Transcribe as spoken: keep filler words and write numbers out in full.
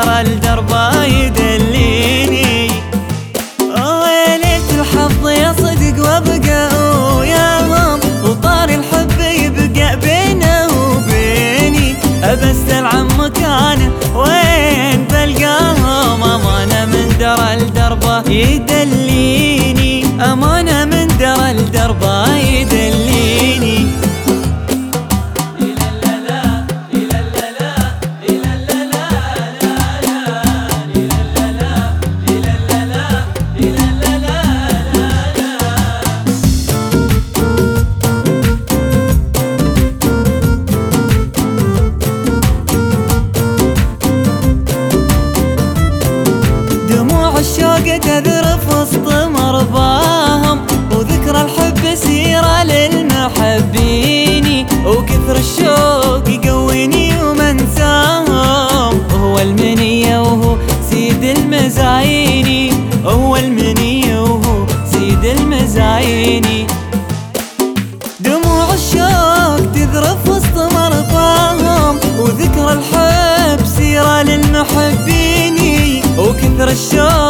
درى الدرب يدليني. يا ليت الحظ يصدق وابقى وياهم، وطار الحب يبقى بينه وبيني. أبسل عن مكانه وين بلقاهم، أمانة من درى الدرب يدليني، أمانة من درى الدرب يدليني. الشوق تذرف وسط مرضاهم، وذكرى الحب سيرة للمحبين، وكثر الشوق يقويني ومنساهم. هو المنية وهو سيد المزايين، هو المنية وهو سيد المزايين. دموع الشوق تذرف وسط مرضاهم، وذكرى الحب سيرة للمحبين، وكثر الشوق